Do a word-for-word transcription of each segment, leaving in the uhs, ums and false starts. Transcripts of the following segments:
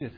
Good.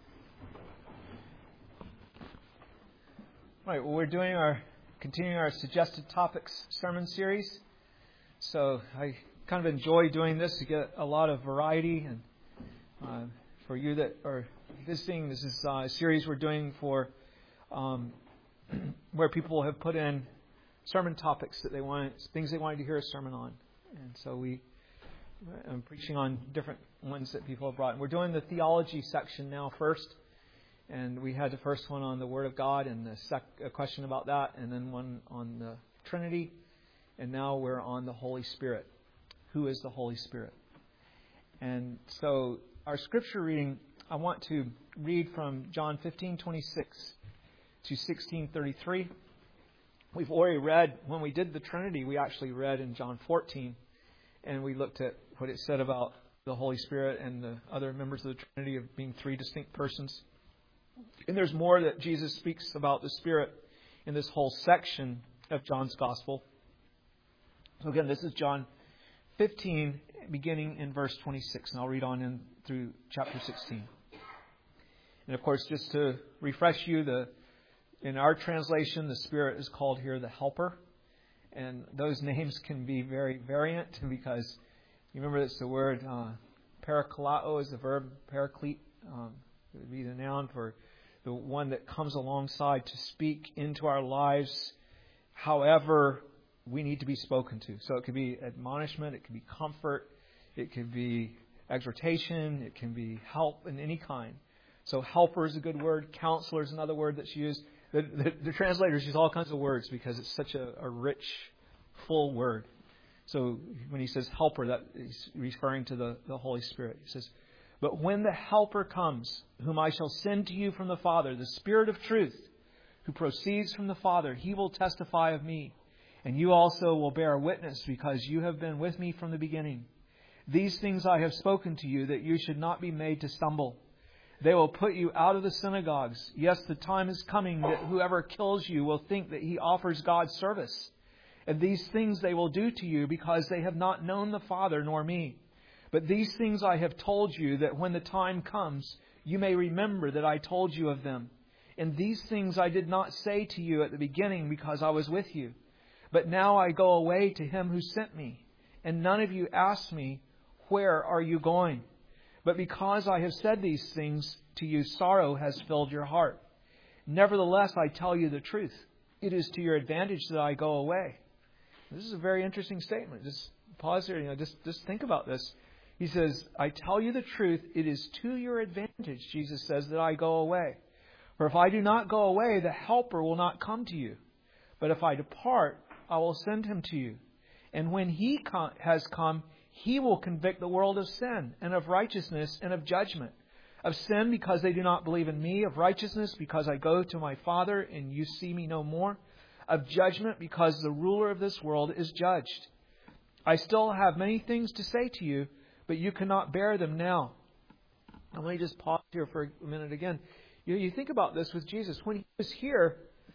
All right, well, we're doing our, continuing our suggested topics sermon series. So I kind of enjoy doing this to get a lot of variety. And uh, for you that are visiting, this is a series we're doing for um, where people have put in sermon topics that they wanted, things they wanted to hear a sermon on. And so we, I'm preaching on different ones that people have brought. And we're doing the theology section now first. And we had the first one on the Word of God and the sec- a question about that, and then one on the Trinity. And now we're on the Holy Spirit. Who is the Holy Spirit? And so our scripture reading, I want to read from John fifteen twenty-six to sixteen thirty-three. We've already read, when we did the Trinity, we actually read in John fourteen. And we looked at what it said about the Holy Spirit and the other members of the Trinity of being three distinct persons. And there's more that Jesus speaks about the Spirit in this whole section of John's Gospel. So again, this is John fifteen, beginning in verse twenty-six. And I'll read on in through chapter sixteen. And of course, just to refresh you, the in our translation, the Spirit is called here the Helper. And those names can be very variant because you remember it's the word uh, parakaleo is the verb, paraclete. Um, it would be the noun for the one that comes alongside to speak into our lives however we need to be spoken to. So it could be admonishment, it could be comfort, it could be exhortation, it can be help in any kind. So helper is a good word, counselor is another word that's used. The, the, the translators use all kinds of words because it's such a, a rich, full word. So when he says helper, that he's referring to the, the Holy Spirit. He says, "But when the Helper comes, whom I shall send to you from the Father, the Spirit of truth, who proceeds from the Father, he will testify of me. And you also will bear witness, because you have been with me from the beginning. These things I have spoken to you, that you should not be made to stumble. They will put you out of the synagogues. Yes, the time is coming that whoever kills you will think that he offers God service. And these things they will do to you, because they have not known the Father nor me. But these things I have told you, that when the time comes, you may remember that I told you of them. And these things I did not say to you at the beginning, because I was with you. But now I go away to him who sent me. And none of you asked me, 'Where are you going?' But because I have said these things to you, sorrow has filled your heart. Nevertheless, I tell you the truth. It is to your advantage that I go away." This is a very interesting statement. Just pause here. You know, just, just think about this. He says, "I tell you the truth. It is to your advantage," Jesus says, "that I go away. For if I do not go away, the Helper will not come to you. But if I depart, I will send him to you. And when he com- has come, he will convict the world of sin and of righteousness and of judgment. Of sin, because they do not believe in me. Of righteousness, because I go to my Father and you see me no more. Of judgment, because the ruler of this world is judged. I still have many things to say to you, but you cannot bear them now." And let me just pause here for a minute again. You, you think about this with Jesus. When he was here,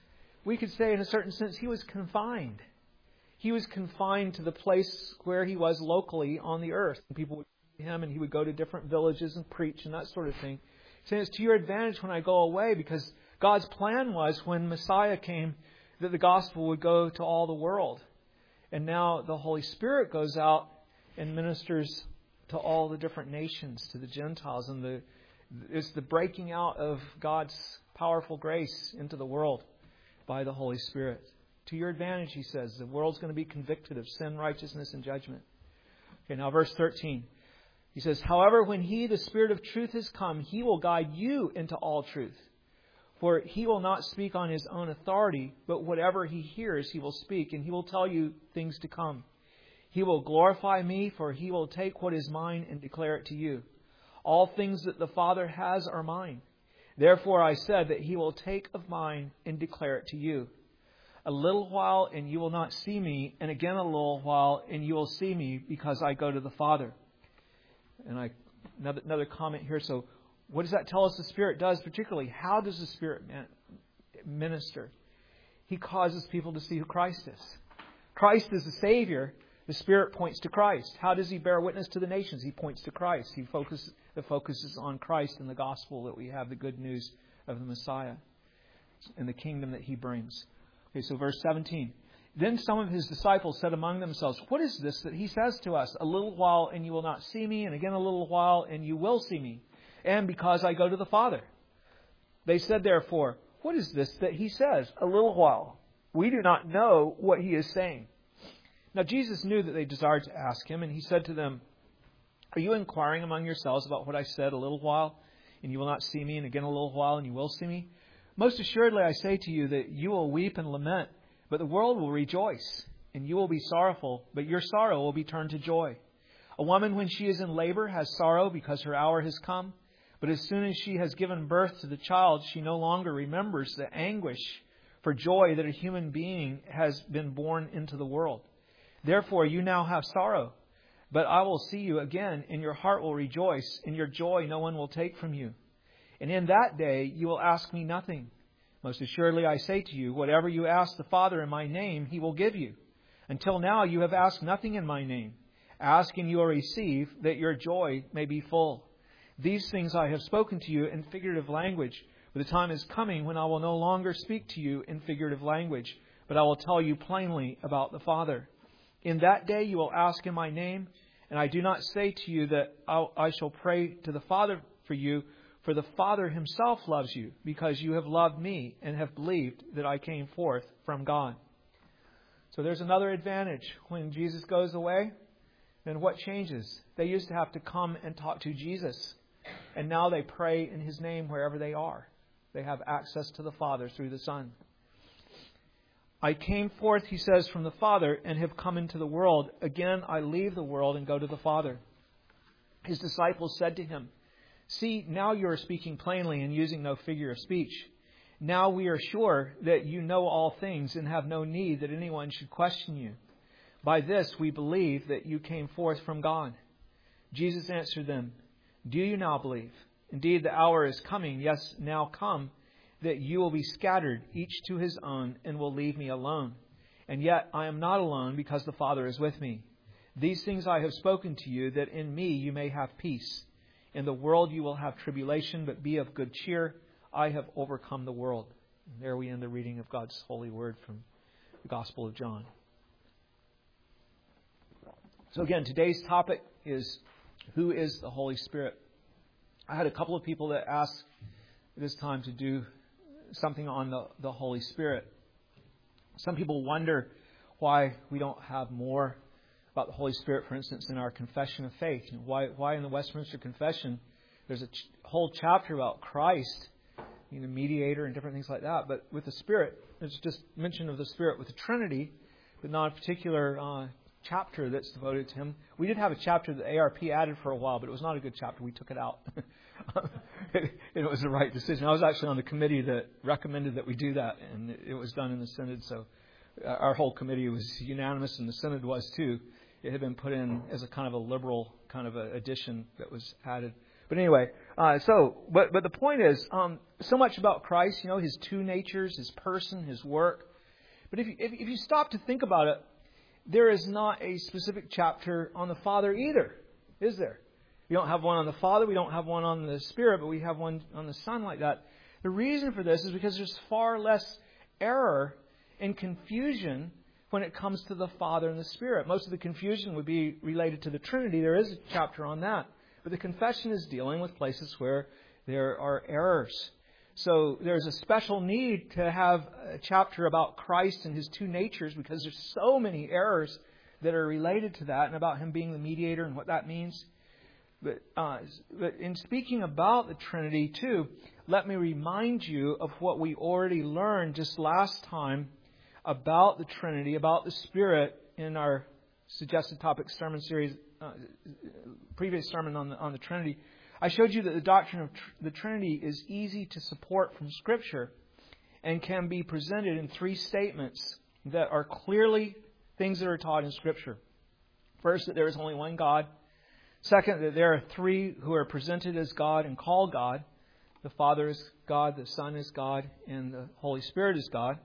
we could say in a certain sense he was confined. He was confined to the place where he was locally on the earth. And people would see him and he would go to different villages and preach and that sort of thing. Saying it's to your advantage when I go away, because God's plan was when Messiah came that the gospel would go to all the world. And now the Holy Spirit goes out and ministers to all the different nations, to the Gentiles. And the it's the breaking out of God's powerful grace into the world by the Holy Spirit. To your advantage, he says. The world's going to be convicted of sin, righteousness, and judgment. Okay, now verse thirteen. He says, "However, when he, the Spirit of truth, has come, he will guide you into all truth. For he will not speak on his own authority, but whatever he hears, he will speak, and he will tell you things to come. He will glorify me, for he will take what is mine and declare it to you. All things that the Father has are mine. Therefore I said that he will take of mine and declare it to you. A little while, and you will not see me, and again a little while, and you will see me, because I go to the Father." And I another, another comment here. So what does that tell us the Spirit does particularly? How does the Spirit minister? He causes people to see who Christ is. Christ is the Savior, The Spirit points to Christ. How does He bear witness to the nations? He points to Christ. He focuses, the focus is on Christ and the gospel, that we have the good news of the Messiah and the kingdom that He brings. Okay, so verse seventeen. Then some of His disciples said among themselves, "What is this that He says to us? A little while and you will not see me, and again a little while and you will see me, and because I go to the Father." They said therefore, "What is this that He says? A little while. We do not know what He is saying." Now Jesus knew that they desired to ask Him, and He said to them, "Are you inquiring among yourselves about what I said? A little while and you will not see me, and again a little while and you will see me? Most assuredly I say to you that you will weep and lament, but the world will rejoice, and you will be sorrowful, but your sorrow will be turned to joy. A woman, when she is in labor, has sorrow because her hour has come. But as soon as she has given birth to the child, she no longer remembers the anguish for joy that a human being has been born into the world. Therefore, you now have sorrow, but I will see you again, and your heart will rejoice, and your joy no one will take from you. And in that day you will ask me nothing. Most assuredly I say to you, whatever you ask the Father in my name, He will give you. Until now you have asked nothing in my name. Ask and you will receive, that your joy may be full. These things I have spoken to you in figurative language, but the time is coming when I will no longer speak to you in figurative language, but I will tell you plainly about the Father. In that day you will ask in my name, and I do not say to you that I shall pray to the Father for you, for the Father Himself loves you, because you have loved me and have believed that I came forth from God. So there's another advantage. When Jesus goes away, then what changes? They used to have to come and talk to Jesus, and now they pray in His name wherever they are. They have access to the Father through the Son. I came forth, He says, from the Father and have come into the world. Again, I leave the world and go to the Father. His disciples said to Him, "See, now you are speaking plainly and using no figure of speech. Now we are sure that you know all things and have no need that anyone should question you. By this we believe that you came forth from God." Jesus answered them, "Do you now believe? Indeed, the hour is coming, yes, now come, that you will be scattered, each to his own, and will leave me alone. And yet I am not alone, because the Father is with me. These things I have spoken to you, that in me you may have peace. In the world you will have tribulation, but be of good cheer. I have overcome the world." And there we end the reading of God's holy word from the Gospel of John. So again, today's topic is, who is the Holy Spirit? I had a couple of people that asked this time to do something on the, the Holy Spirit. Some people wonder why we don't have more about the Holy Spirit, for instance, in our confession of faith. You know, why, why in the Westminster Confession there's a ch- whole chapter about Christ, you know, mediator and different things like that. But with the Spirit, there's just mention of the Spirit with the Trinity, but not a particular uh, chapter that's devoted to Him. We did have a chapter that A R P added for a while, but it was not a good chapter. We took it out. it, it was the right decision. I was actually on the committee that recommended that we do that, and it, it was done in the Synod. So our whole committee was unanimous, and the Synod was too. It had been put in as a kind of a liberal kind of a addition that was added. But anyway, uh, so, but but the point is, um, so much about Christ, you know, His two natures, His person, His work. But if you, if, if you stop to think about it, there is not a specific chapter on the Father either, is there? We don't have one on the Father, we don't have one on the Spirit, but we have one on the Son like that. The reason for this is because there's far less error and confusion when it comes to the Father and the Spirit. Most of the confusion would be related to the Trinity. There is a chapter on that. But the confession is dealing with places where there are errors. So there's a special need to have a chapter about Christ and His two natures, because there's so many errors that are related to that and about Him being the mediator and what that means. But, uh, but in speaking about the Trinity too, let me remind you of what we already learned just last time about the Trinity, about the Spirit, in our suggested topic sermon series, uh, previous sermon on the, on the Trinity. I showed you that the doctrine of tr- the Trinity is easy to support from Scripture and can be presented in three statements that are clearly things that are taught in Scripture. First, that there is only one God. Second, that there are three who are presented as God and called God. The Father is God, the Son is God, and the Holy Spirit is God.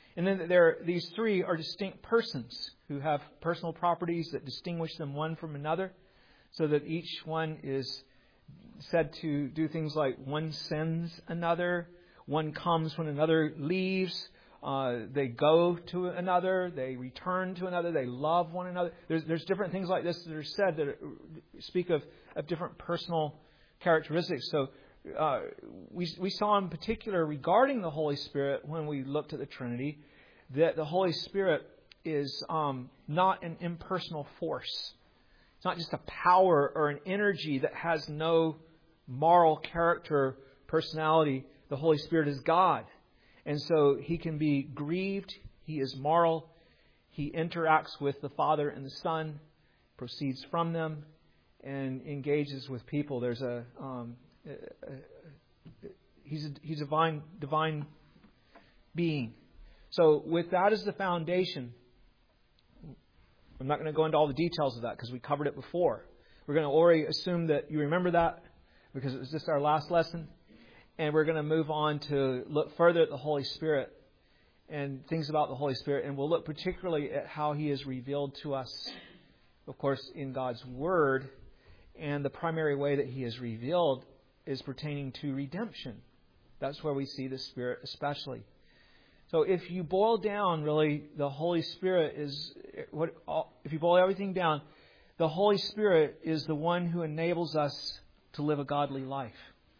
And then there, these three are distinct persons who have personal properties that distinguish them one from another, so that each one is said to do things like one sends another, one comes when another leaves, uh, they go to another, they return to another, they love one another. There's, there's different things like this that are said that speak of, of different personal characteristics. So uh, we, we saw in particular regarding the Holy Spirit when we looked at the Trinity that the Holy Spirit is um, not an impersonal force. It's not just a power or an energy that has no moral character, personality. The Holy Spirit is God. And so He can be grieved. He is moral. He interacts with the Father and the Son, proceeds from them, and engages with people. There's a, um, a, a, a he's a, he's a divine, divine being. So with that as the foundation, I'm not going to go into all the details of that because we covered it before. We're going to already assume that you remember that because it was just our last lesson. And we're going to move on to look further at the Holy Spirit and things about the Holy Spirit. And we'll look particularly at how He is revealed to us, of course, in God's Word. And the primary way that He is revealed is pertaining to redemption. That's where we see the Spirit especially. So if you boil down, really, the Holy Spirit is, what? if you boil everything down, the Holy Spirit is the one who enables us to live a godly life.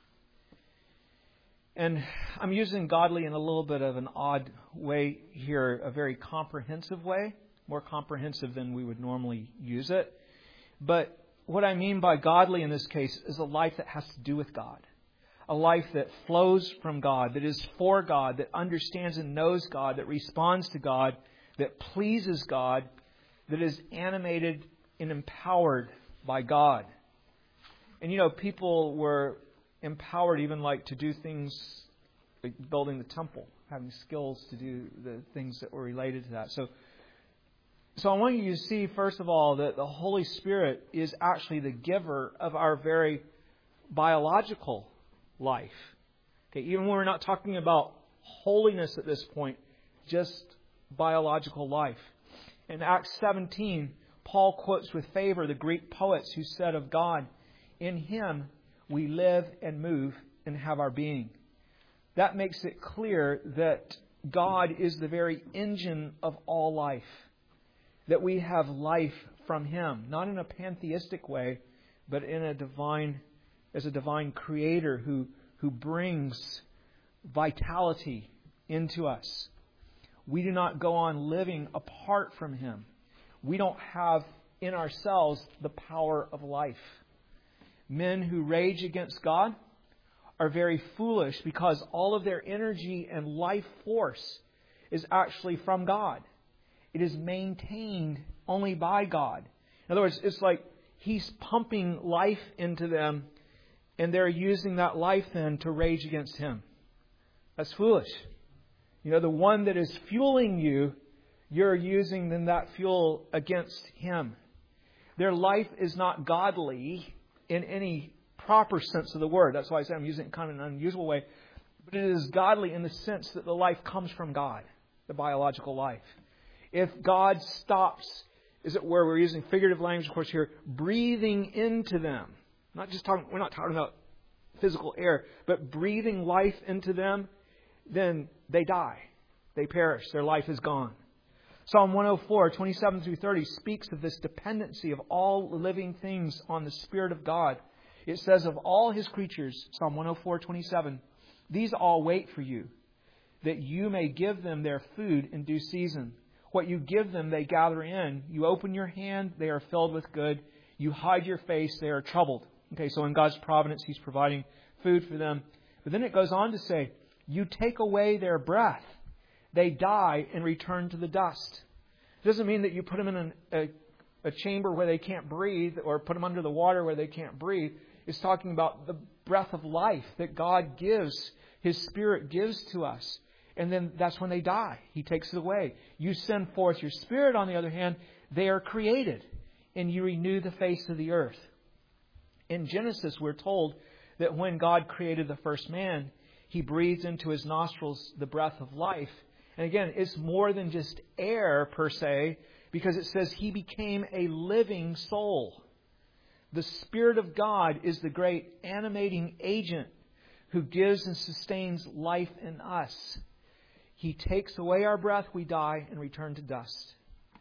And I'm using godly in a little bit of an odd way here, a very comprehensive way, more comprehensive than we would normally use it. But what I mean by godly in this case is a life that has to do with God. A life that flows from God, that is for God, that understands and knows God, that responds to God, that pleases God, that is animated and empowered by God. And you know, people were empowered even like to do things like building the temple, having skills to do the things that were related to that. So, so I want you to see, first of all, that the Holy Spirit is actually the giver of our very biological life. Okay, even when we're not talking about holiness at this point, just biological life. In Acts seventeen, Paul quotes with favor the Greek poets who said of God, "In Him we live and move and have our being." That makes it clear that God is the very engine of all life. That we have life from Him, not in a pantheistic way, but in a divine, as a divine creator who, who brings vitality into us. We do not go on living apart from Him. We don't have in ourselves the power of life. Men who rage against God are very foolish because all of their energy and life force is actually from God. It is maintained only by God. In other words, it's like He's pumping life into them and they're using that life then to rage against Him. That's foolish. You know, the one that is fueling you, you're using then that fuel against Him. Their life is not godly in any proper sense of the word. That's why I say I'm using it kind of in an unusual way. But it is godly in the sense that the life comes from God, the biological life. If God stops, is it where we're using figurative language, of course, here, breathing into them. Not just talking, we're not talking about physical air, but breathing life into them, then they die. They perish. Their life is gone. Psalm one oh four, twenty-seven through thirty speaks of this dependency of all living things on the Spirit of God. It says of all His creatures, Psalm one oh four, twenty-seven, "These all wait for you, that you may give them their food in due season. What you give them, they gather in. You open your hand, they are filled with good. You hide your face, they are troubled." Okay, so in God's providence, He's providing food for them. But then it goes on to say, "You take away their breath. They die and return to the dust." It doesn't mean that you put them in an, a, a chamber where they can't breathe or put them under the water where they can't breathe. It's talking about the breath of life that God gives, His Spirit gives to us. And then that's when they die. He takes it away. You send forth your Spirit, on the other hand, they are created and you renew the face of the earth. In Genesis, we're told that when God created the first man, He breathed into his nostrils the breath of life. And again, it's more than just air per se, because it says He became a living soul. The Spirit of God is the great animating agent who gives and sustains life in us. He takes away our breath, we die, and return to dust.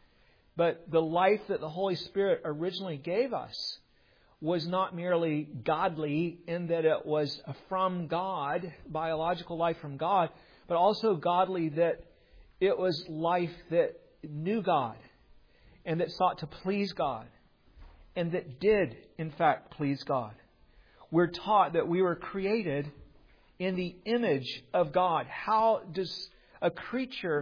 But the life that the Holy Spirit originally gave us was not merely godly in that it was from God, biological life from God, but also godly that it was life that knew God and that sought to please God and that did, in fact, please God. We're taught that we were created in the image of God. How does a creature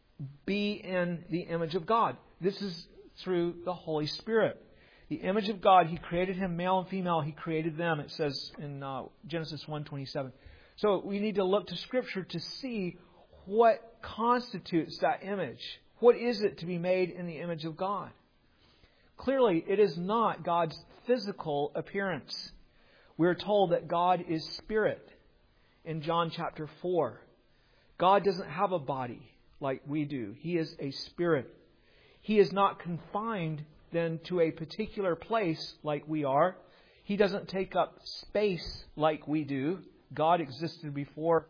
be in the image of God? This is through the Holy Spirit. The image of God, He created him, male and female, He created them, it says in uh, Genesis one twenty-seven. So we need to look to Scripture to see what constitutes that image. What is it to be made in the image of God? Clearly, it is not God's physical appearance. We're told that God is Spirit in John chapter four. God doesn't have a body like we do. He is a Spirit. He is not confined then to a particular place like we are. He doesn't take up space like we do. God existed before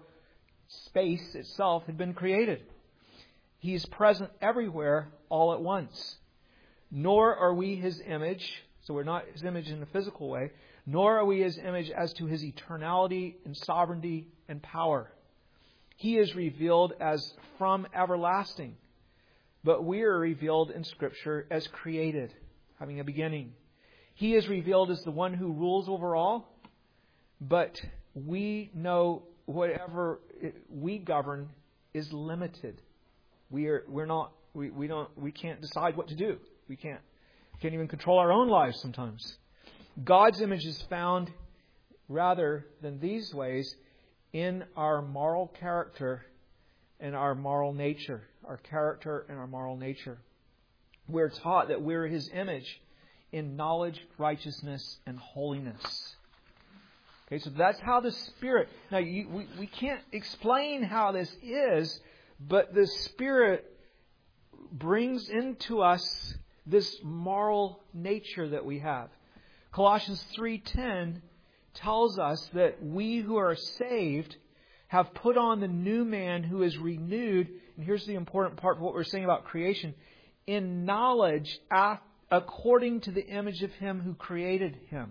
space itself had been created. He is present everywhere all at once. Nor are we His image, so we're not His image in a physical way, nor are we His image as to His eternality and sovereignty and power. He is revealed as from everlasting, but we are revealed in Scripture as created, having a beginning. He is revealed as the one who rules over all, but we know whatever we govern is limited. We are we're not we, we don't we can't decide what to do. We can't can't even control our own lives sometimes. God's image is found rather than these ways in our moral character and our moral nature. Our character and our moral nature. We're taught that we're His image in knowledge, righteousness, and holiness. Okay, so that's how the Spirit... Now, you, we, we can't explain how this is, but the Spirit brings into us this moral nature that we have. Colossians three ten tells us that we who are saved have put on the new man who is renewed, and here's the important part of what we're saying about creation, in knowledge according to the image of Him who created him.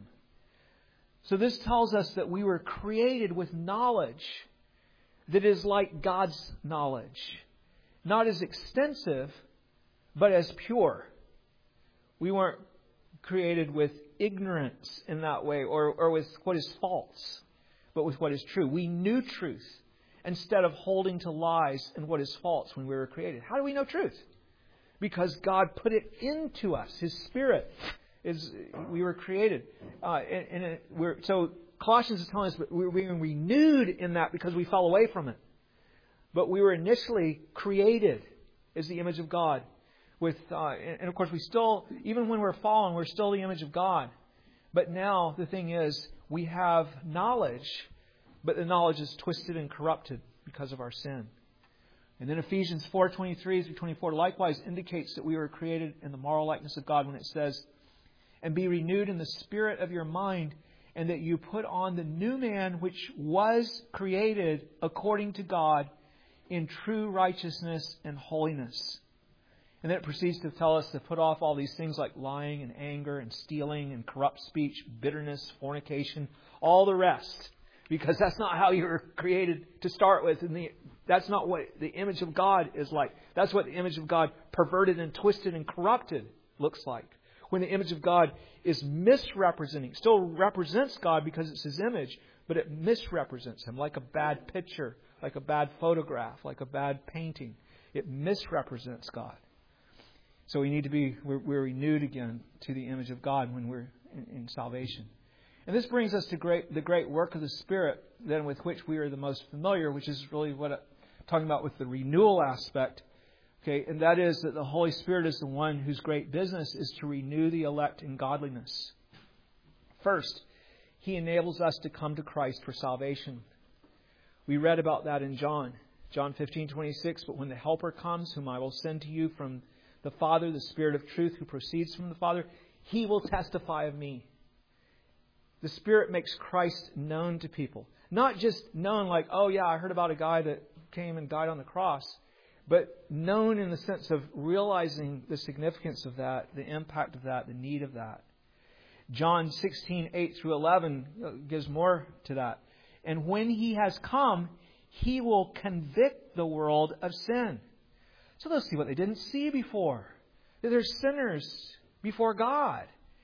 So this tells us that we were created with knowledge that is like God's knowledge. Not as extensive, but as pure. We weren't created with ignorance in that way, or, or with what is false, but with what is true. We knew truth instead of holding to lies and what is false when we were created. How do we know truth? Because God put it into us. His Spirit is. We were created, uh, and, and it, we're so. Colossians is telling us that we were being renewed in that because we fell away from it. But we were initially created as the image of God. With uh, and of course we still, even when we're fallen, we're still the image of God. But now the thing is, we have knowledge, but the knowledge is twisted and corrupted because of our sin. And then Ephesians four twenty-three through twenty-four likewise indicates that we were created in the moral likeness of God when it says, "And be renewed in the spirit of your mind, and that you put on the new man which was created according to God in true righteousness and holiness." And then it proceeds to tell us to put off all these things like lying and anger and stealing and corrupt speech, bitterness, fornication, all the rest. Because that's not how you were created to start with. And the, that's not what the image of God is like. That's what the image of God perverted and twisted and corrupted looks like. When the image of God is misrepresenting, still represents God because it's His image, but it misrepresents Him like a bad picture, like a bad photograph, like a bad painting. It misrepresents God. So we need to be, we're, we're renewed again to the image of God when we're in, in salvation. And this brings us to great, the great work of the Spirit, then with which we are the most familiar, which is really what I'm talking about with the renewal aspect. Okay, and that is that the Holy Spirit is the one whose great business is to renew the elect in godliness. First, He enables us to come to Christ for salvation. We read about that in John John fifteen twenty-six, but when the Helper comes, whom I will send to you from the Father, the Spirit of truth who proceeds from the Father, He will testify of me. The Spirit makes Christ known to people. Not just known like, oh yeah, I heard about a guy that came and died on the cross, but known in the sense of realizing the significance of that, the impact of that, the need of that. John sixteen eight through eleven gives more to that. And when He has come, He will convict the world of sin. So they'll see what they didn't see before. That they're sinners before God.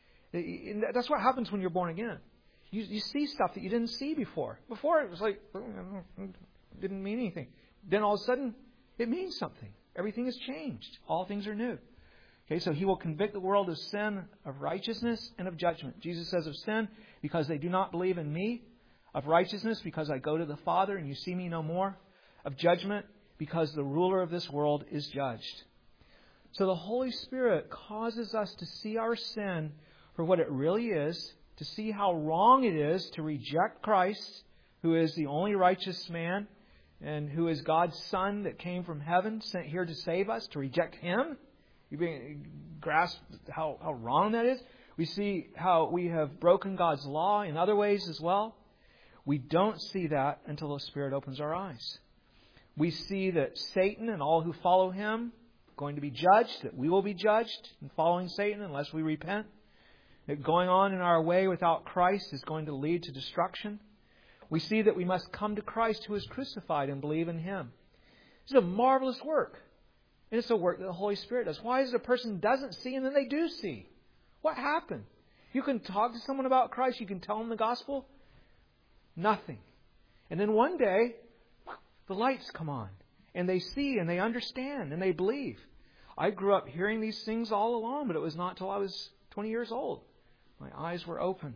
That's what happens when you're born again. You, you see stuff that you didn't see before. Before it was like, it didn't mean anything. Then all of a sudden, it means something. Everything has changed. All things are new. Okay, so He will convict the world of sin, of righteousness, and of judgment. Jesus says of sin, because they do not believe in me. Of righteousness, because I go to the Father and you see me no more. Of judgment, because the ruler of this world is judged. So the Holy Spirit causes us to see our sin for what it really is, to see how wrong it is to reject Christ, who is the only righteous man, and who is God's Son that came from heaven, sent here to save us, to reject Him. You grasp how, how wrong that is? We see how we have broken God's law in other ways as well. We don't see that until the Spirit opens our eyes. We see that Satan and all who follow him are going to be judged, that we will be judged in following Satan unless we repent. That going on in our way without Christ is going to lead to destruction. We see that we must come to Christ who is crucified and believe in Him. This is a marvelous work. And it's a work that the Holy Spirit does. Why is it a person doesn't see and then they do see? What happened? You can talk to someone about Christ. You can tell them the gospel. Nothing. And then one day, the lights come on. And they see and they understand and they believe. I grew up hearing these things all along, but it was not until I was twenty years old. My eyes were open.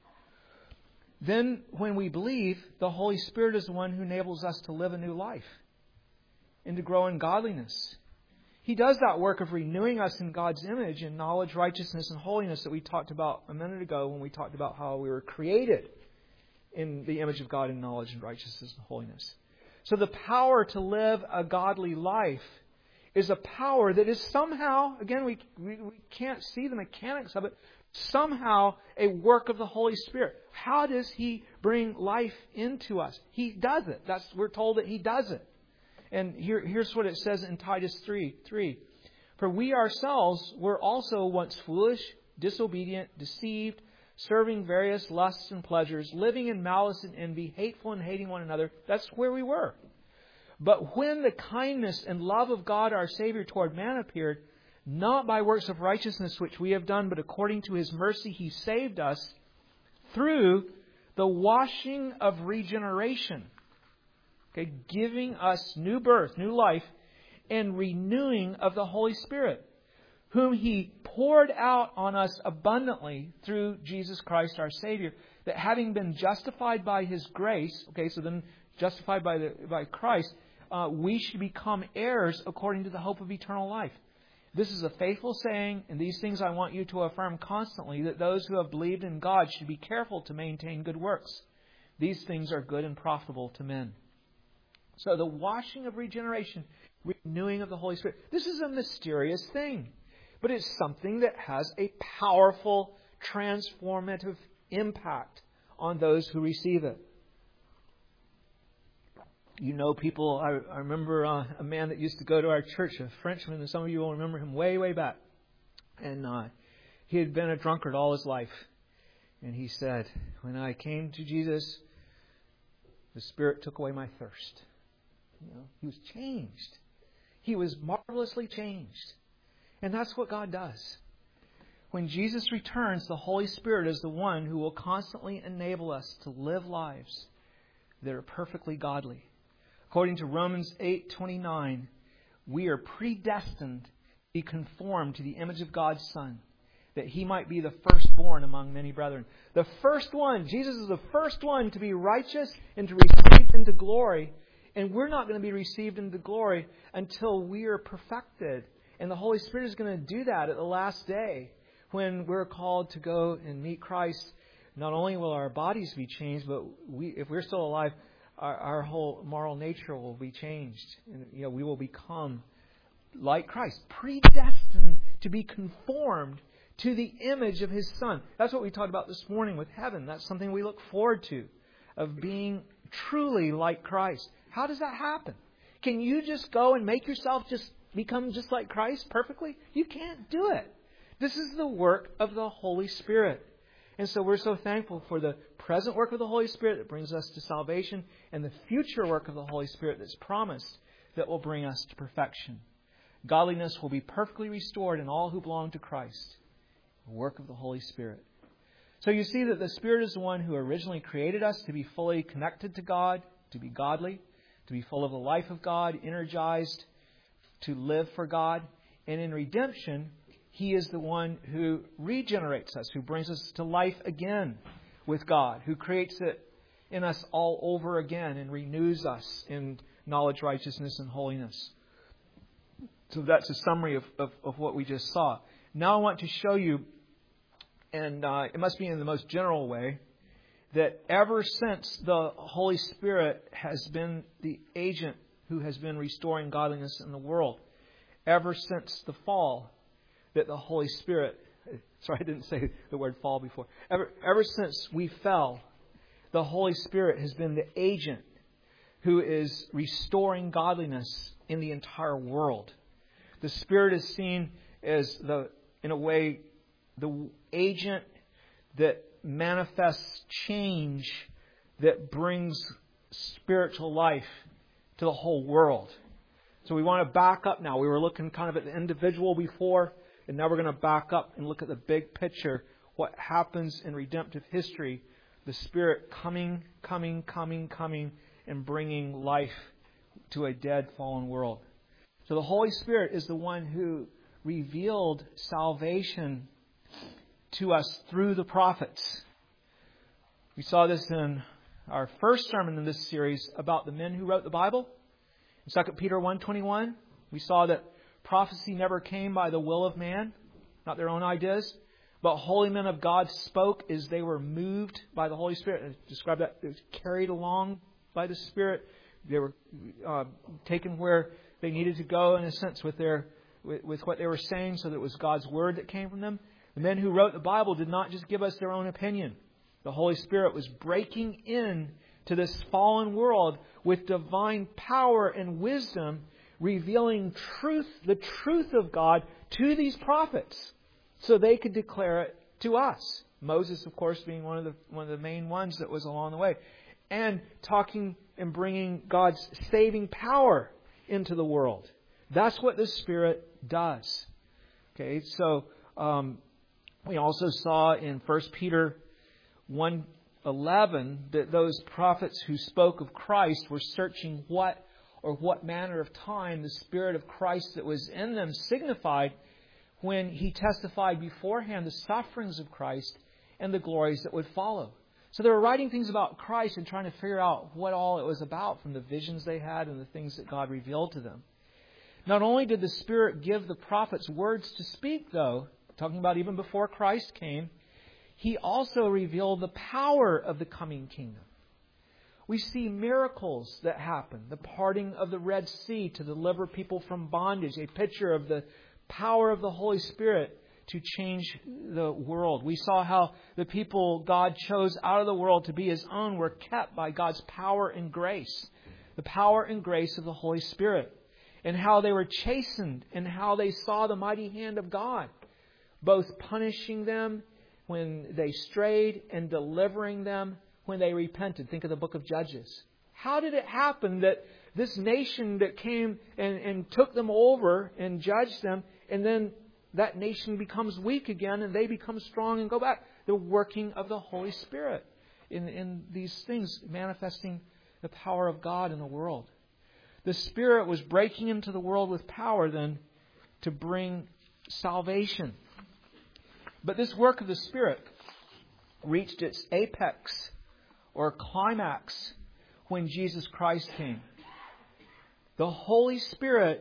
Then, when we believe, the Holy Spirit is the one who enables us to live a new life and to grow in godliness. He does that work of renewing us in God's image in knowledge, righteousness, and holiness that we talked about a minute ago when we talked about how we were created in the image of God in knowledge and righteousness and holiness. So the power to live a godly life is a power that is somehow, again, we, we, we can't see the mechanics of it, somehow a work of the Holy Spirit. How does He bring life into us? He does it. That's, we're told that He does it. And here, here's what it says in Titus three three. For we ourselves were also once foolish, disobedient, deceived, serving various lusts and pleasures, living in malice and envy, hateful and hating one another. That's where we were. But when the kindness and love of God our Savior toward man appeared, not by works of righteousness which we have done, but according to His mercy He saved us through the washing of regeneration. Okay, giving us new birth, new life, and renewing of the Holy Spirit, whom He poured out on us abundantly through Jesus Christ our Savior, that having been justified by His grace, okay, so then justified by the by Christ, uh, we should become heirs according to the hope of eternal life. This is a faithful saying, and these things I want you to affirm constantly, that those who have believed in God should be careful to maintain good works. These things are good and profitable to men. So the washing of regeneration, renewing of the Holy Spirit, this is a mysterious thing. But it's something that has a powerful, transformative impact on those who receive it. You know people, I, I remember uh, a man that used to go to our church, a Frenchman, and some of you will remember him way, way back. And uh, he had been a drunkard all his life. And he said, when I came to Jesus, the Spirit took away my thirst. You know, he was changed. He was marvelously changed. And that's what God does. When Jesus returns, the Holy Spirit is the one who will constantly enable us to live lives that are perfectly godly. According to Romans eight twenty-nine, we are predestined to be conformed to the image of God's Son, that He might be the firstborn among many brethren. The first one, Jesus is the first one to be righteous and to receive into glory. And we're not going to be received into glory until we are perfected. And the Holy Spirit is going to do that at the last day when we're called to go and meet Christ. Not only will our bodies be changed, but we, if we're still alive, our, our whole moral nature will be changed. And, you know, we will become like Christ, predestined to be conformed to the image of His Son. That's what we talked about this morning with heaven. That's something we look forward to, of being truly like Christ. How does that happen? Can you just go and make yourself just become just like Christ perfectly? You can't do it. This is the work of the Holy Spirit. And so we're so thankful for the present work of the Holy Spirit that brings us to salvation, and the future work of the Holy Spirit that's promised that will bring us to perfection. Godliness will be perfectly restored in all who belong to Christ. The work of the Holy Spirit. So you see that the Spirit is the one who originally created us to be fully connected to God, to be godly, to be full of the life of God, energized to live for God. And in redemption, He is the one who regenerates us, who brings us to life again with God, who creates it in us all over again and renews us in knowledge, righteousness, and holiness. So that's a summary of, of, of what we just saw. Now I want to show you, and uh, it must be in the most general way, that ever since the Holy Spirit has been the agent who has been restoring godliness in the world, ever since the fall, that the Holy Spirit, sorry I didn't say the word fall before, ever, ever since we fell, the Holy Spirit has been the agent who is restoring godliness in the entire world. The Spirit is seen as, the, in a way, the agent that manifests change that brings spiritual life to the whole world. So we want to back up now. We were looking kind of at the individual before, and now we're going to back up and look at the big picture. What happens in redemptive history, the Spirit coming, coming, coming, coming, and bringing life to a dead, fallen world. So the Holy Spirit is the one who revealed salvation to us through the prophets. We saw this in our first sermon in this series about the men who wrote the Bible. In Second Peter one twenty-one, we saw that prophecy never came by the will of man, not their own ideas, but holy men of God spoke as they were moved by the Holy Spirit. And describe that, it was carried along by the Spirit. They were uh, taken where they needed to go, in a sense, with their with, with what they were saying, so that it was God's Word that came from them. The men who wrote the Bible did not just give us their own opinion. The Holy Spirit was breaking in to this fallen world with divine power and wisdom, revealing truth, the truth of God to these prophets, so they could declare it to us. Moses, of course, being one of the one of the main ones that was along the way, and talking and bringing God's saving power into the world. That's what the Spirit does. Okay, so um, we also saw in First Peter one eleven that those prophets who spoke of Christ were searching what or what manner of time the Spirit of Christ that was in them signified when He testified beforehand the sufferings of Christ and the glories that would follow. So they were writing things about Christ and trying to figure out what all it was about from the visions they had and the things that God revealed to them. Not only did the Spirit give the prophets words to speak, though, talking about even before Christ came, He also revealed the power of the coming kingdom. We see miracles that happen. The parting of the Red Sea to deliver people from bondage. A picture of the power of the Holy Spirit to change the world. We saw how the people God chose out of the world to be His own were kept by God's power and grace. The power and grace of the Holy Spirit. And how they were chastened and how they saw the mighty hand of God, both punishing them when they strayed and delivering them when they repented. Think of the book of Judges. How did it happen that this nation that came and, and took them over and judged them, and then that nation becomes weak again and they become strong and go back? The working of the Holy Spirit in, in these things, manifesting the power of God in the world. The Spirit was breaking into the world with power then to bring salvation. But this work of the Spirit reached its apex or climax when Jesus Christ came. The Holy Spirit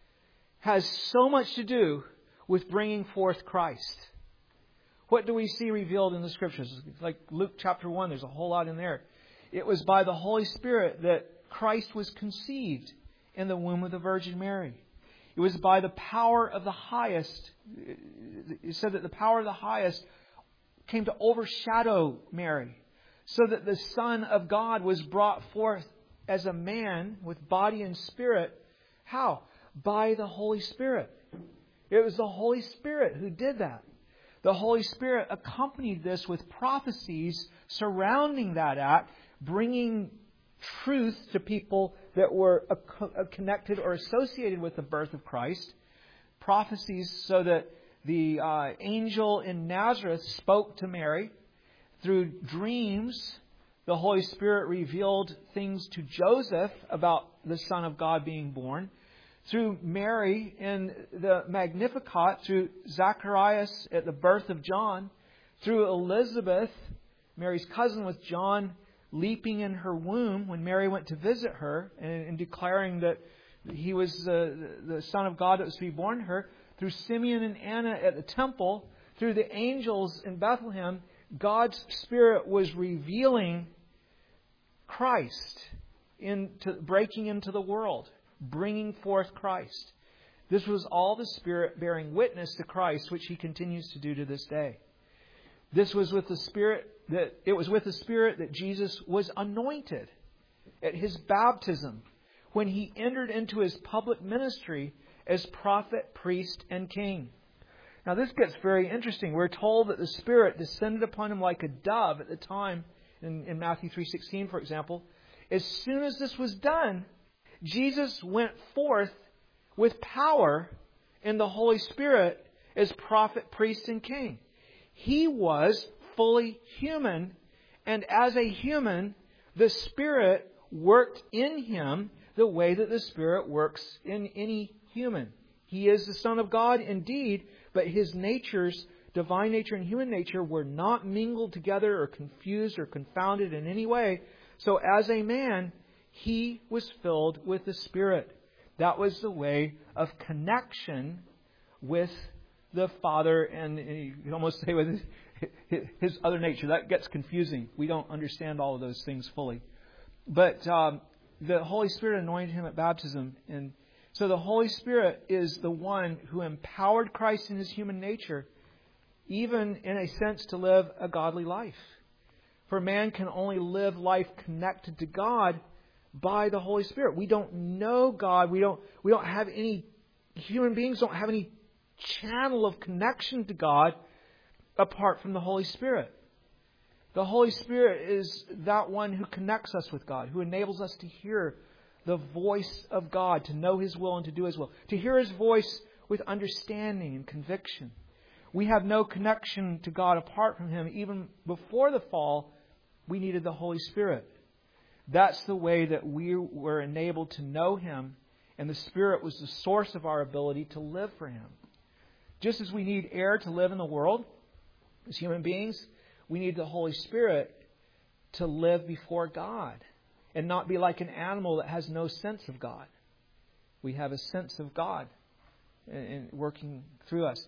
has so much to do with bringing forth Christ. What do we see revealed in the Scriptures? Like Luke chapter one, there's a whole lot in there. It was by the Holy Spirit that Christ was conceived in the womb of the Virgin Mary. It was by the power of the highest. It said that the power of the highest came to overshadow Mary, so that the Son of God was brought forth as a man with body and spirit. How? By the Holy Spirit. It was the Holy Spirit who did that. The Holy Spirit accompanied this with prophecies surrounding that act, bringing truth to people that were connected or associated with the birth of Christ. Prophecies so that the uh, angel in Nazareth spoke to Mary. Through dreams, the Holy Spirit revealed things to Joseph about the Son of God being born. Through Mary in the Magnificat, through Zacharias at the birth of John, through Elizabeth, Mary's cousin, with John leaping in her womb when Mary went to visit her and, and declaring that he was uh, the Son of God that was to be born to her, through Simeon and Anna at the temple, through the angels in Bethlehem, God's Spirit was revealing Christ, into breaking into the world, bringing forth Christ. This was all the Spirit bearing witness to Christ, which He continues to do to this day. This was with the Spirit that it was with the Spirit that Jesus was anointed at His baptism, when He entered into His public ministry as prophet, priest, and king. Now this gets very interesting. We're told that the Spirit descended upon Him like a dove at the time in, in Matthew three sixteen, for example. As soon as this was done, Jesus went forth with power in the Holy Spirit as prophet, priest, and king. He was fully human, and as a human, the Spirit worked in Him the way that the Spirit works in any human. He is the Son of God indeed, but His natures, divine nature and human nature, were not mingled together or confused or confounded in any way. So as a man, He was filled with the Spirit. That was the way of connection with the Father, and you can almost say with His, his other nature. That gets confusing. We don't understand all of those things fully. But um, the Holy Spirit anointed Him at baptism, and so the Holy Spirit is the one who empowered Christ in His human nature, even in a sense to live a godly life. For man can only live life connected to God by the Holy Spirit. We don't know God. We don't, we don't have any, human beings don't have any channel of connection to God apart from the Holy Spirit. The Holy Spirit is that one who connects us with God, who enables us to hear the voice of God, to know His will and to do His will, to hear His voice with understanding and conviction. We have no connection to God apart from Him. Even before the fall, we needed the Holy Spirit. That's the way that we were enabled to know Him, and the Spirit was the source of our ability to live for Him. Just as we need air to live in the world, as human beings, we need the Holy Spirit to live before God and not be like an animal that has no sense of God. We have a sense of God in working through us.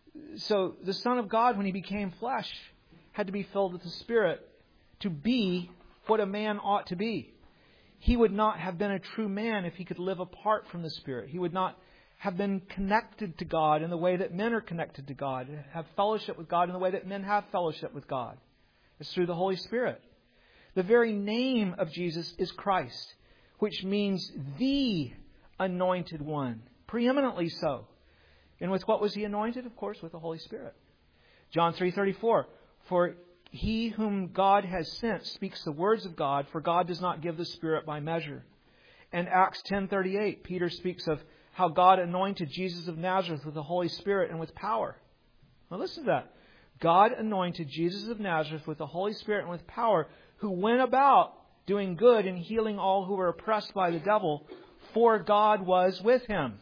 So the Son of God, when He became flesh, had to be filled with the Spirit to be what a man ought to be. He would not have been a true man if He could live apart from the Spirit. He would not have been connected to God in the way that men are connected to God, have fellowship with God in the way that men have fellowship with God. It's through the Holy Spirit. The very name of Jesus is Christ, which means the anointed one, preeminently so. And with what was He anointed? Of course, with the Holy Spirit. John three thirty-four, for He whom God has sent speaks the words of God, for God does not give the Spirit by measure. And Acts ten thirty-eight, Peter speaks of how God anointed Jesus of Nazareth with the Holy Spirit and with power. Now listen to that. God anointed Jesus of Nazareth with the Holy Spirit and with power, who went about doing good and healing all who were oppressed by the devil, for God was with Him.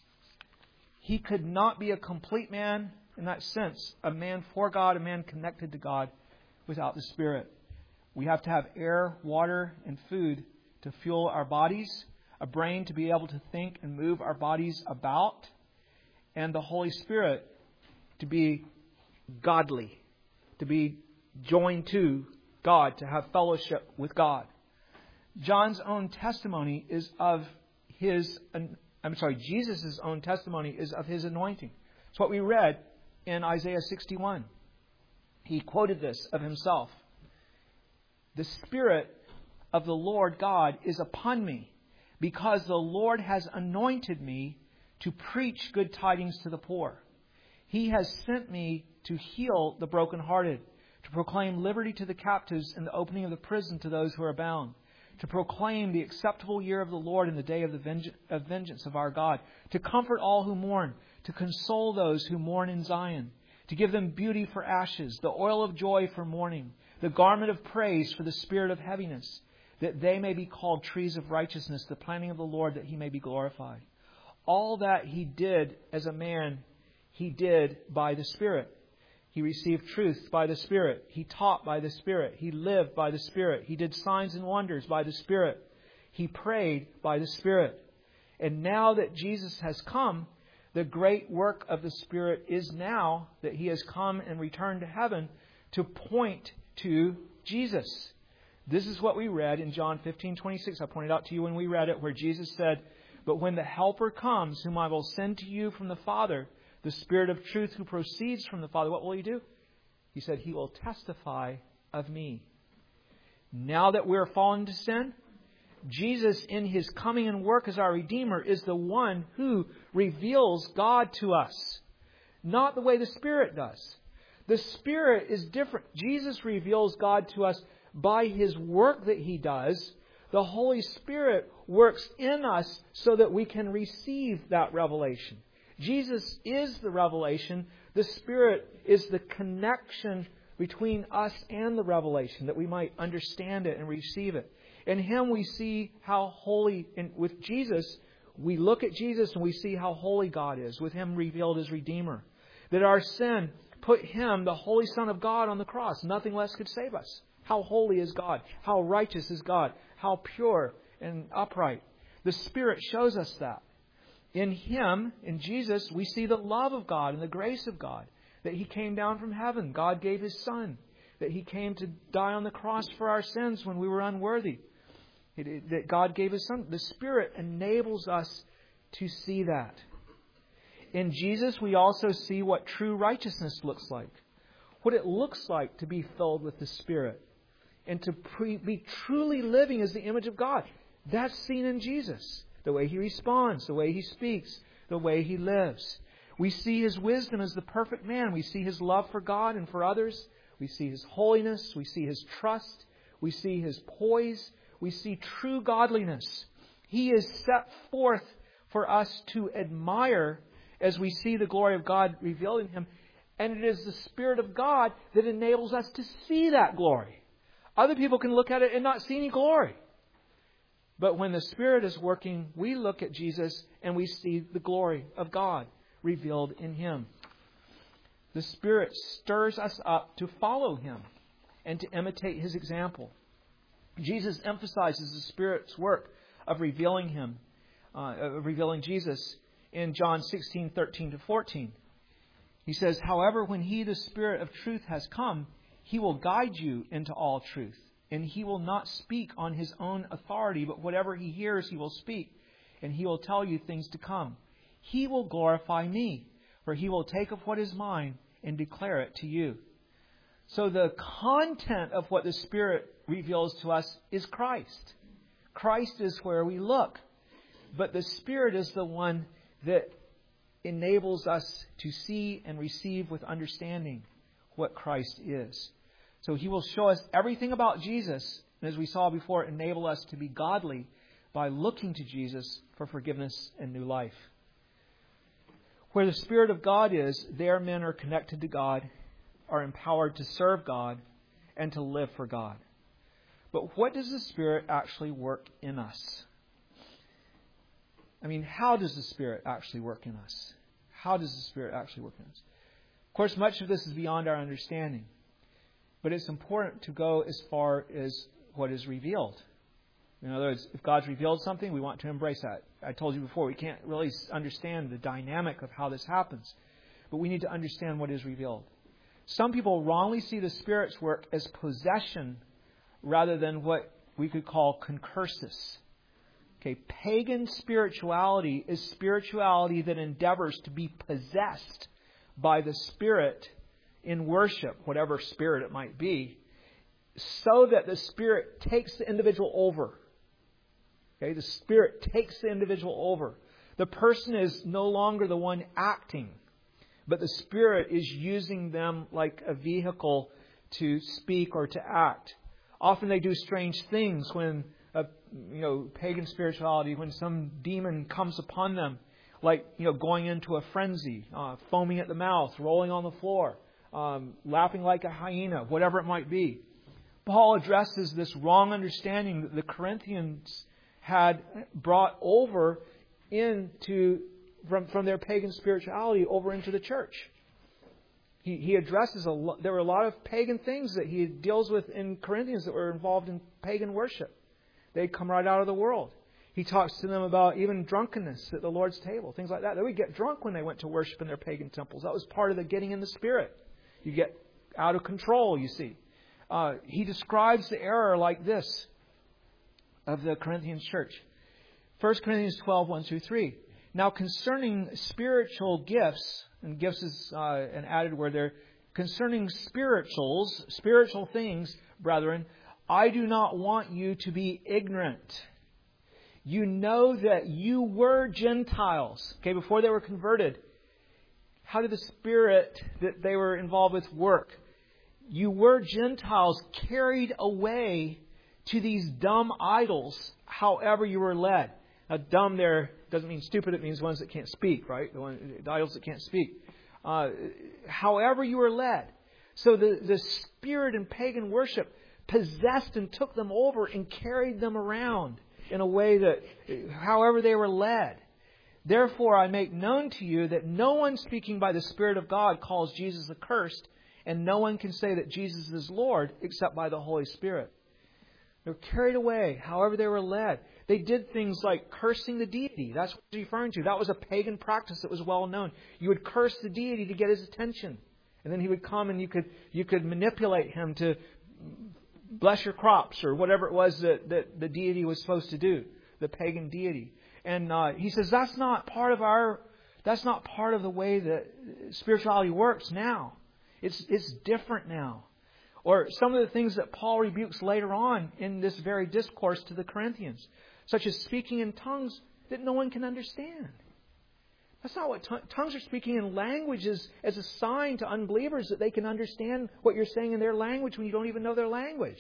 He could not be a complete man in that sense, a man for God, a man connected to God, without the Spirit. We have to have air, water, and food to fuel our bodies, a brain to be able to think and move our bodies about, and the Holy Spirit to be godly, to be joined to God, to have fellowship with God. John's own testimony is of his, I'm sorry, Jesus' own testimony is of his anointing. It's what we read in Isaiah sixty-one. He quoted this of himself. The Spirit of the Lord God is upon me, because the Lord has anointed me to preach good tidings to the poor. He has sent me to heal the brokenhearted, to proclaim liberty to the captives and the opening of the prison to those who are bound, to proclaim the acceptable year of the Lord and the day of the venge- of vengeance of our God, to comfort all who mourn, to console those who mourn in Zion, to give them beauty for ashes, the oil of joy for mourning, the garment of praise for the spirit of heaviness, that they may be called trees of righteousness, the planting of the Lord, that He may be glorified. All that He did as a man, He did by the Spirit. He received truth by the Spirit. He taught by the Spirit. He lived by the Spirit. He did signs and wonders by the Spirit. He prayed by the Spirit. And now that Jesus has come, the great work of the Spirit is now that He has come and returned to heaven to point to Jesus. This is what we read in John fifteen twenty-six. I pointed out to you when we read it, where Jesus said, "But when the Helper comes, whom I will send to you from the Father, the Spirit of truth who proceeds from the Father, what will He do?" He said, "He will testify of me." Now that we are fallen to sin, Jesus, in His coming and work as our Redeemer, is the one who reveals God to us. Not the way the Spirit does. The Spirit is different. Jesus reveals God to us by His work that He does. The Holy Spirit works in us so that we can receive that revelation. Jesus is the revelation. The Spirit is the connection between us and the revelation, that we might understand it and receive it. In Him we see how holy, and with Jesus, we look at Jesus and we see how holy God is, with Him revealed as Redeemer. That our sin put Him, the Holy Son of God, on the cross. Nothing less could save us. How holy is God? How righteous is God? How pure and upright. The Spirit shows us that. In Him, in Jesus, we see the love of God and the grace of God. That He came down from heaven. God gave His Son. That He came to die on the cross for our sins when we were unworthy. That God gave His Son. The Spirit enables us to see that. In Jesus, we also see what true righteousness looks like. What it looks like to be filled with the Spirit. And to pre- be truly living as the image of God. That's seen in Jesus. The way He responds, the way He speaks, the way He lives. We see His wisdom as the perfect man. We see His love for God and for others. We see His holiness. We see His trust. We see His poise. We see true godliness. He is set forth for us to admire as we see the glory of God revealed in Him. And it is the Spirit of God that enables us to see that glory. Other people can look at it and not see any glory. But when the Spirit is working, we look at Jesus and we see the glory of God revealed in Him. The Spirit stirs us up to follow Him and to imitate His example. Jesus emphasizes the Spirit's work of revealing Him, uh, of revealing Jesus in John sixteen, thirteen to fourteen. He says, "However, when He, the Spirit of truth, has come, He will guide you into all truth. And He will not speak on His own authority, but whatever He hears, He will speak. And He will tell you things to come. He will glorify me, for He will take of what is mine and declare it to you." So the content of what the Spirit reveals to us is Christ. Christ is where we look. But the Spirit is the one that enables us to see and receive with understanding what Christ is. So He will show us everything about Jesus, and as we saw before, enable us to be godly by looking to Jesus for forgiveness and new life. Where the Spirit of God is, there men are connected to God, are empowered to serve God, and to live for God. But what does the Spirit actually work in us? I mean, how does the Spirit actually work in us? How does the Spirit actually work in us? Of course, much of this is beyond our understanding. But it's important to go as far as what is revealed. In other words, if God's revealed something, we want to embrace that. I told you before, we can't really understand the dynamic of how this happens. But we need to understand what is revealed. Some people wrongly see the Spirit's work as possession rather than what we could call concursus. Okay, pagan spirituality is spirituality that endeavors to be possessed by the Spirit in worship, whatever spirit it might be, so that the Spirit takes the individual over. Okay, the Spirit takes the individual over. The person is no longer the one acting, but the Spirit is using them like a vehicle to speak or to act. Often they do strange things when, uh, you know, pagan spirituality, when some demon comes upon them, like, you know, going into a frenzy, uh, foaming at the mouth, rolling on the floor, um, laughing like a hyena, whatever it might be. Paul addresses this wrong understanding that the Corinthians had brought over into from, from their pagan spirituality over into the church. He, he addresses a lo- there were a lot of pagan things that he deals with in Corinthians that were involved in pagan worship. They come right out of the world. He talks to them about even drunkenness at the Lord's table, things like that. They would get drunk when they went to worship in their pagan temples. That was part of the getting in the Spirit. You get out of control, you see. Uh, he describes the error like this of the Corinthian church. First Corinthians twelve, one through three. Now concerning spiritual gifts, and gifts is uh, an added word there, concerning spirituals, spiritual things, brethren, I do not want you to be ignorant. You know that you were Gentiles. Okay, before they were converted, how did the Spirit that they were involved with work? You were Gentiles carried away to these dumb idols, however you were led. Now, dumb there doesn't mean stupid. It means ones that can't speak, right? The, one, the idols that can't speak. Uh, however you were led. So the, the spirit in pagan worship possessed and took them over and carried them around in a way that, however they were led. Therefore, I make known to you that no one speaking by the Spirit of God calls Jesus accursed, and no one can say that Jesus is Lord except by the Holy Spirit. They were carried away, however they were led. They did things like cursing the deity. That's what he's referring to. That was a pagan practice that was well known. You would curse the deity to get his attention. And then he would come and you could you could manipulate him to bless your crops or whatever it was that, that the deity was supposed to do, the pagan deity. And uh, he says that's not part of our, that's not part of the way that spirituality works now. It's it's different now. Or some of the things that Paul rebukes later on in this very discourse to the Corinthians, such as speaking in tongues that no one can understand. That's not what t- tongues are speaking in languages as a sign to unbelievers that they can understand what you're saying in their language when you don't even know their language.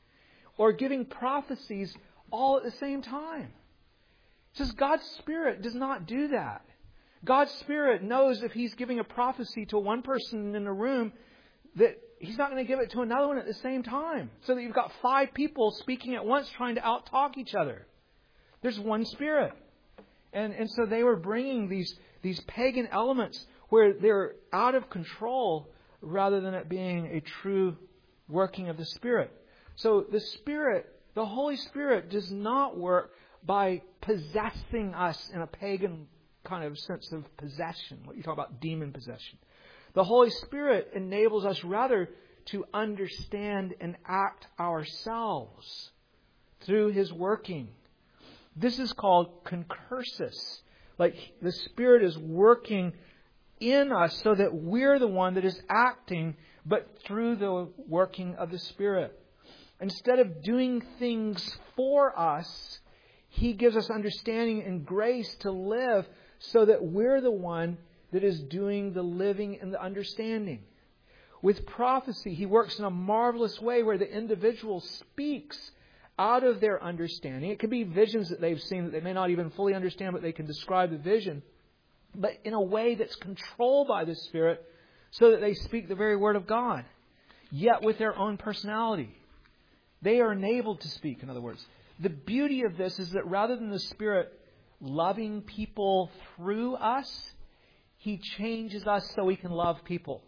Or giving prophecies all at the same time. It says God's Spirit does not do that. God's Spirit knows if He's giving a prophecy to one person in a room that He's not going to give it to another one at the same time. So that you've got five people speaking at once trying to out-talk each other. There's one Spirit. And and so they were bringing these, these pagan elements where they're out of control rather than it being a true working of the Spirit. So the Spirit, the Holy Spirit does not work by possessing us in a pagan kind of sense of possession. What you talk about, demon possession. The Holy Spirit enables us rather to understand and act ourselves through His working. This is called concursus. Like the Spirit is working in us so that we're the one that is acting, but through the working of the Spirit. Instead of doing things for us, He gives us understanding and grace to live so that we're the one that is doing the living and the understanding. With prophecy, He works in a marvelous way where the individual speaks out of their understanding. It could be visions that they've seen that they may not even fully understand, but they can describe the vision. But in a way that's controlled by the Spirit so that they speak the very Word of God, yet with their own personality. They are enabled to speak, in other words. The beauty of this is that rather than the Spirit loving people through us, He changes us so we can love people.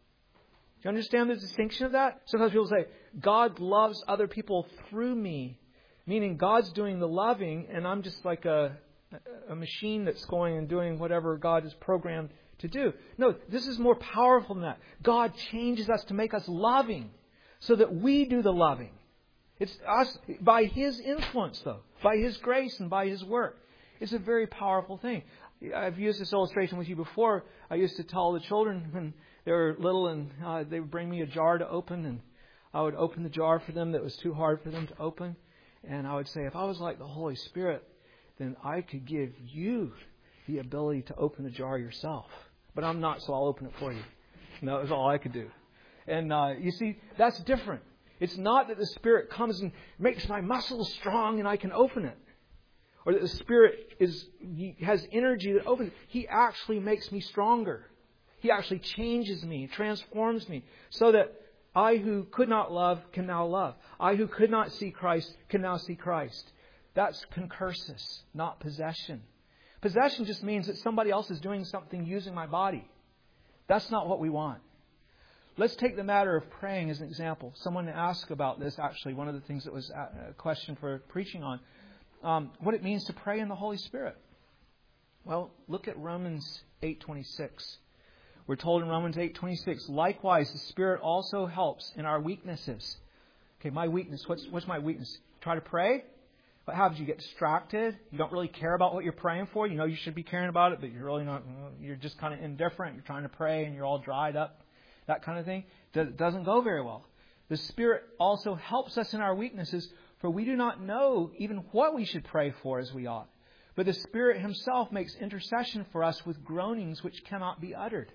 Do you understand the distinction of that? Sometimes people say, God loves other people through me. Meaning God's doing the loving and I'm just like a, a machine that's going and doing whatever God is programmed to do. No, this is more powerful than that. God changes us to make us loving so that we do the loving. It's us by His influence, though, by His grace and by His work. It's a very powerful thing. I've used this illustration with you before. I used to tell the children when they were little and uh, they would bring me a jar to open, and I would open the jar for them that was too hard for them to open. And I would say, if I was like the Holy Spirit, then I could give you the ability to open the jar yourself. But I'm not, so I'll open it for you. And that was all I could do. And uh, you see, that's different. It's not that the Spirit comes and makes my muscles strong and I can open it. Or that the Spirit is has energy that opens it. He actually makes me stronger. He actually changes me, transforms me, so that I who could not love can now love. I who could not see Christ can now see Christ. That's concursus, not possession. Possession just means that somebody else is doing something using my body. That's not what we want. Let's take the matter of praying as an example. Someone asked about this, actually, one of the things that was a question for preaching on, um, what it means to pray in the Holy Spirit. Well, look at Romans eight twenty-six. We're told in Romans eight twenty-six, likewise, the Spirit also helps in our weaknesses. Okay, my weakness. What's what's my weakness? Try to pray. What happens? You get distracted. You don't really care about what you're praying for. You know you should be caring about it, but you're really not. You're just kind of indifferent. You're trying to pray and you're all dried up. That kind of thing. It doesn't go very well. The Spirit also helps us in our weaknesses, for we do not know even what we should pray for as we ought. But the Spirit Himself makes intercession for us with groanings which cannot be uttered.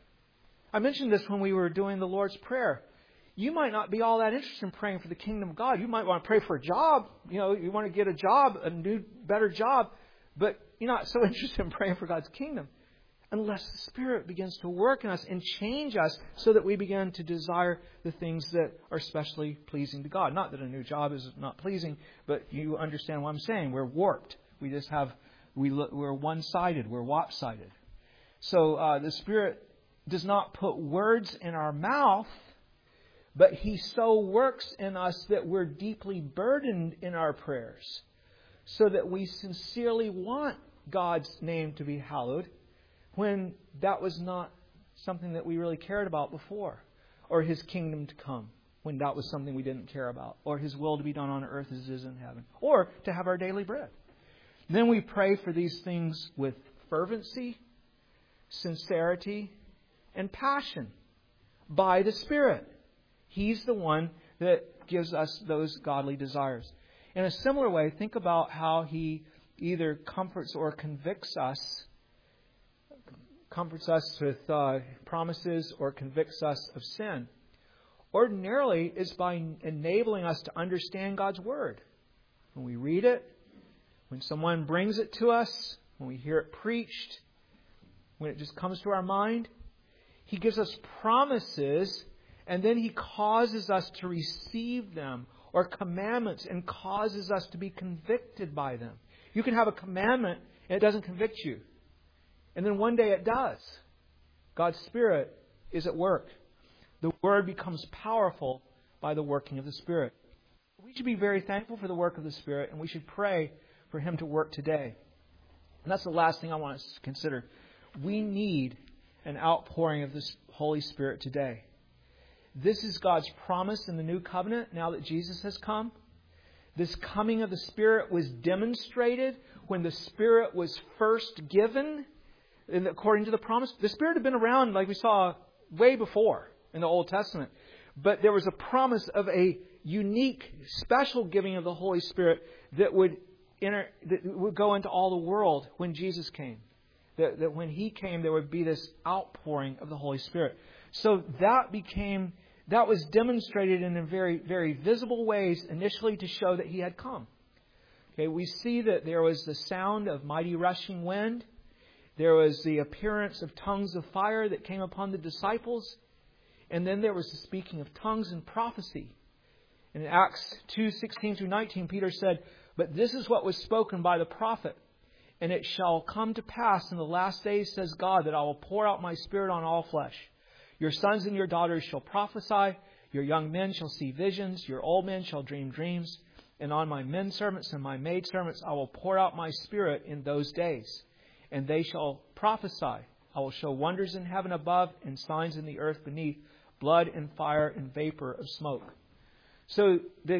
I mentioned this when we were doing the Lord's Prayer. You might not be all that interested in praying for the kingdom of God. You might want to pray for a job. You know, you want to get a job, a new, better job. But you're not so interested in praying for God's kingdom unless the Spirit begins to work in us and change us so that we begin to desire the things that are especially pleasing to God. Not that a new job is not pleasing, but you understand what I'm saying. We're warped. We just have, we look, we're one-sided. We're lopsided. So uh, the Spirit does not put words in our mouth, but He so works in us that we're deeply burdened in our prayers so that we sincerely want God's name to be hallowed when that was not something that we really cared about before, or His kingdom to come when that was something we didn't care about, or His will to be done on earth as it is in heaven, or to have our daily bread. Then we pray for these things with fervency, sincerity, and passion by the Spirit. He's the one that gives us those godly desires. In a similar way, think about how He either comforts or convicts us, comforts us with uh, promises or convicts us of sin. Ordinarily, it's by enabling us to understand God's Word. When we read it, when someone brings it to us, when we hear it preached, when it just comes to our mind, He gives us promises, and then He causes us to receive them, or commandments, and causes us to be convicted by them. You can have a commandment and it doesn't convict you. And then one day it does. God's Spirit is at work. The Word becomes powerful by the working of the Spirit. We should be very thankful for the work of the Spirit, and we should pray for Him to work today. And that's the last thing I want us to consider. We need an outpouring of this Holy Spirit today. This is God's promise in the new covenant now that Jesus has come. This coming of the Spirit was demonstrated when the Spirit was first given. And according to the promise, the Spirit had been around, like we saw, way before in the Old Testament. But there was a promise of a unique, special giving of the Holy Spirit that would enter, that would go into all the world when Jesus came. That, that when He came, there would be this outpouring of the Holy Spirit. So that became, that was demonstrated in very, very visible ways initially to show that He had come. Okay, we see that there was the sound of mighty rushing wind. There was the appearance of tongues of fire that came upon the disciples. And then there was the speaking of tongues and prophecy. In Acts two sixteen through nineteen, Peter said, "But this is what was spoken by the prophet. And it shall come to pass in the last days, says God, that I will pour out my Spirit on all flesh. Your sons and your daughters shall prophesy. Your young men shall see visions. Your old men shall dream dreams. And on my men servants and my maid servants I will pour out my Spirit in those days. And they shall prophesy. I will show wonders in heaven above and signs in the earth beneath, blood and fire and vapor of smoke." So the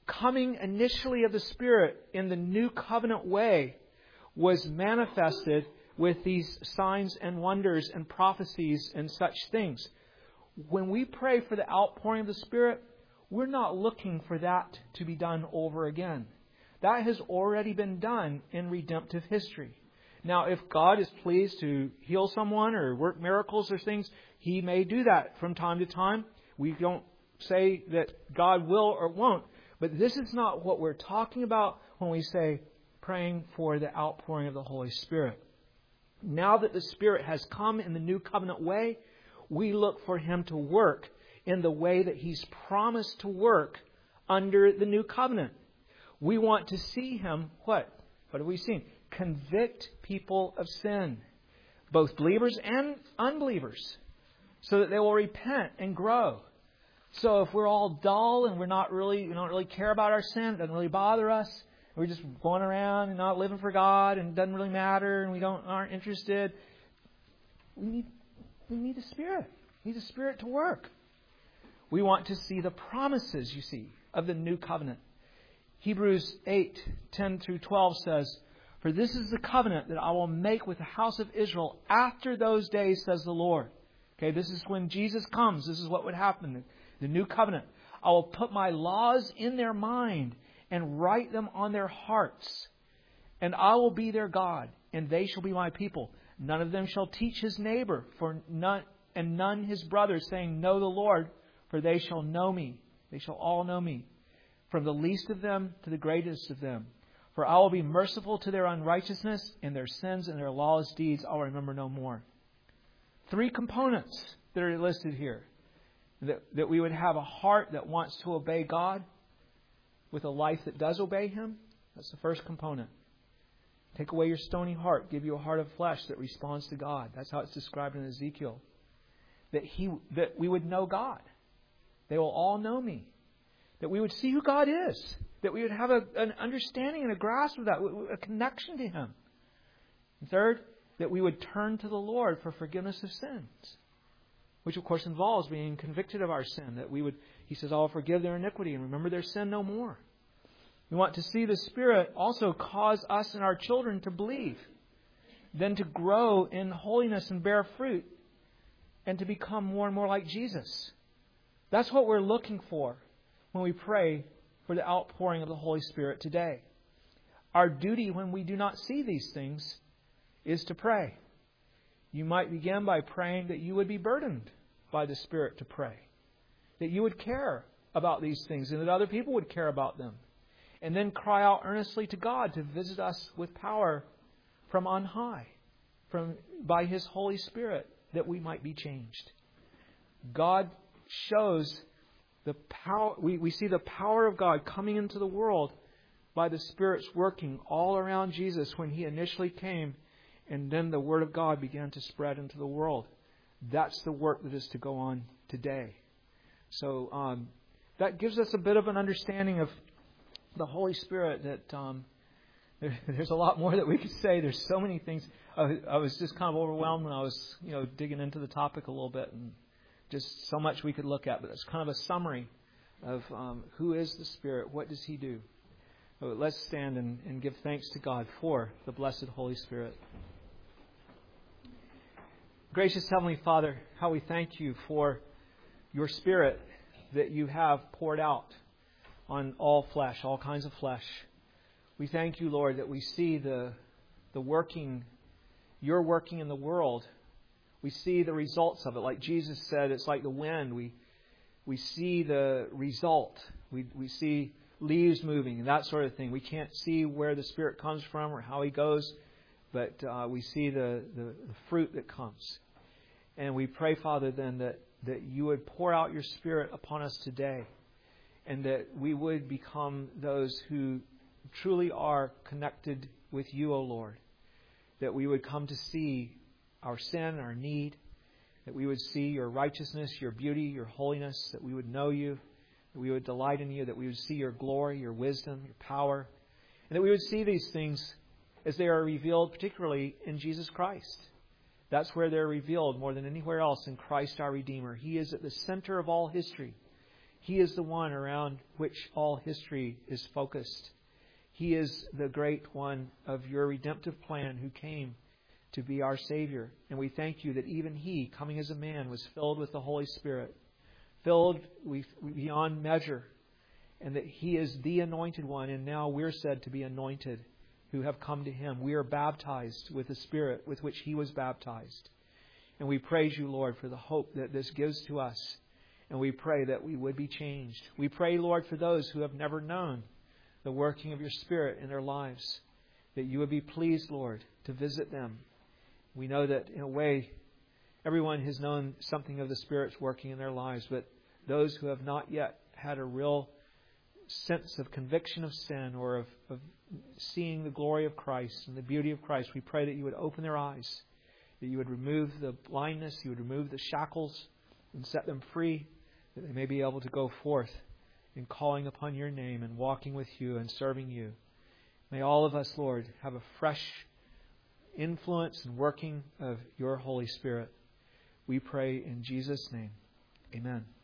coming initially of the Spirit in the new covenant way was manifested with these signs and wonders and prophecies and such things. When we pray for the outpouring of the Spirit, we're not looking for that to be done over again. That has already been done in redemptive history. Now, if God is pleased to heal someone or work miracles or things, He may do that from time to time. We don't say that God will or won't. But this is not what we're talking about when we say praying for the outpouring of the Holy Spirit. Now that the Spirit has come in the new covenant way, we look for Him to work in the way that He's promised to work under the new covenant. We want to see Him, what? What have we seen? Convict people of sin, both believers and unbelievers, so that they will repent and grow. So if we're all dull and we're not really, we don't really care about our sin, it doesn't really bother us, we're just going around and not living for God and it doesn't really matter and we don't aren't interested, we need we need the Spirit. We need the Spirit to work. We want to see the promises, you see, of the new covenant. Hebrews eight, ten through twelve says, "For this is the covenant that I will make with the house of Israel after those days, says the Lord." Okay, this is when Jesus comes. This is what would happen. The new covenant. "I will put my laws in their mind and write them on their hearts. And I will be their God, and they shall be my people. None of them shall teach his neighbor, for none, and none his brother, saying, Know the Lord, for they shall know me. They shall all know me, from the least of them to the greatest of them. For I will be merciful to their unrighteousness, and their sins and their lawless deeds I will remember no more." Three components that are listed here. That, that we would have a heart that wants to obey God with a life that does obey Him. That's the first component. Take away your stony heart. Give you a heart of flesh that responds to God. That's how it's described in Ezekiel. That he, that we would know God. They will all know me. That we would see who God is. That we would have a, an understanding and a grasp of that. A connection to Him. And third, that we would turn to the Lord for forgiveness of sins. Which, of course, involves being convicted of our sin. That we would, He says, I'll forgive their iniquity and remember their sin no more. We want to see the Spirit also cause us and our children to believe. Then to grow in holiness and bear fruit. And to become more and more like Jesus. That's what we're looking for when we pray for the outpouring of the Holy Spirit today. Our duty when we do not see these things is to pray. You might begin by praying that you would be burdened by the Spirit to pray. That you would care about these things and that other people would care about them. And then cry out earnestly to God to visit us with power from on high, from by His Holy Spirit, that we might be changed. God shows the power. We, we see the power of God coming into the world by the Spirit's working all around Jesus when He initially came. And then the Word of God began to spread into the world. That's the work that is to go on today. So um, that gives us a bit of an understanding of the Holy Spirit. That um, there, there's a lot more that we could say. There's so many things. I, I was just kind of overwhelmed when I was, you know, digging into the topic a little bit, and just so much we could look at. But it's kind of a summary of um, who is the Spirit, what does He do. So let's stand and, and give thanks to God for the blessed Holy Spirit. Gracious Heavenly Father, how we thank You for Your Spirit that You have poured out on all flesh, all kinds of flesh. We thank You, Lord, that we see the the working, Your working in the world. We see the results of it. Like Jesus said, it's like the wind. We we see the result. We we see leaves moving and that sort of thing. We can't see where the Spirit comes from or how He goes, but uh, we see the, the, the fruit that comes. And we pray, Father, then that, that You would pour out Your Spirit upon us today, and that we would become those who truly are connected with You, O Lord. That we would come to see our sin, our need, that we would see Your righteousness, Your beauty, Your holiness, that we would know You, that we would delight in You, that we would see Your glory, Your wisdom, Your power, and that we would see these things as they are revealed, particularly in Jesus Christ. That's where they're revealed more than anywhere else, in Christ our Redeemer. He is at the center of all history. He is the one around which all history is focused. He is the great one of your redemptive plan who came to be our Savior. And we thank you that even He, coming as a man, was filled with the Holy Spirit, filled beyond measure, and that He is the anointed one, and now we're said to be anointed who have come to Him. We are baptized with the Spirit with which He was baptized. And we praise you, Lord, for the hope that this gives to us. And we pray that we would be changed. We pray, Lord, for those who have never known the working of your Spirit in their lives, that you would be pleased, Lord, to visit them. We know that, in a way, everyone has known something of the Spirit's working in their lives, but those who have not yet had a real sense of conviction of sin or of, of seeing the glory of Christ and the beauty of Christ, we pray that you would open their eyes, that you would remove the blindness, you would remove the shackles and set them free, that they may be able to go forth in calling upon your name and walking with you and serving you. May all of us, Lord, have a fresh influence and working of your Holy Spirit. We pray in Jesus' name. Amen.